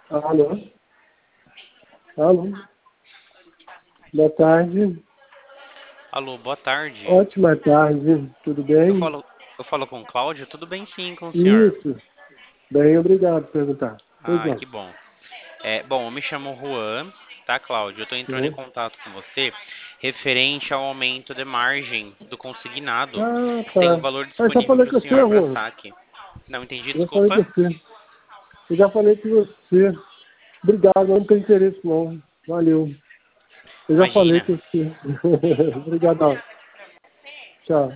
Alô? Alô? Boa tarde. Alô, boa tarde. Ótima tarde. Tudo Eu bem? falo, eu falo com o Cláudio, tudo bem sim com o senhor? Isso. Bem, obrigado por perguntar. Pois Ah, não. que bom. Bom, eu me chamo Juan, tá, Cláudio? Eu tô entrando em Né? contato com você referente ao aumento de margem do consignado, Ah, que tem um tá. valor Ah, já disponível falei para o com você, senhor para Juan. saque. Não entendi, Eu já falei com desculpa. você. Eu já falei com você. Obrigado, não tem interesse não. Valeu. Eu já falei Imagina. com você. Obrigadão. Tchau.